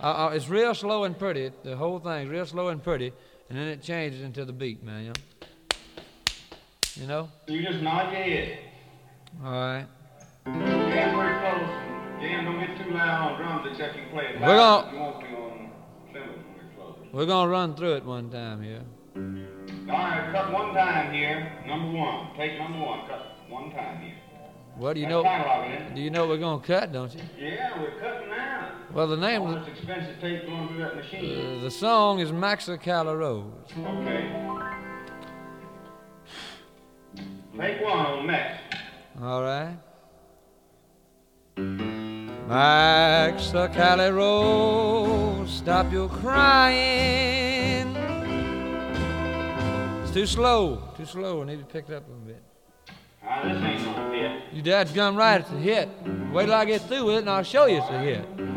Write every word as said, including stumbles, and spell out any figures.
Uh, uh, it's real slow and pretty. The whole thing's real slow and pretty, and then it changes into the beat, man. You know. You know? You just nod your head. All right. Jam very close. Jam, don't get too loud on drums except you can play it We're loud. gonna- You won't be on cymbals when we're close. We're gonna run through it one time here. All right, cut one time here. Number one. Take number one. Cut one time here. Well, do you That's know? cataloging it. Do you know what we're gonna cut? Don't you? Yeah, we're cutting now. Well, the name All of this expensive tape going through that the, machine. uh, the song is Maxa Calla Rose. Okay. Take one on Max. All right. Maxa Calla Rose, stop your crying. It's too slow. Too slow. I need to pick it up a little bit. Ah, this ain't no hit. You dad's gum right, it's a hit. Wait till I get through with it and I'll show you it's a hit.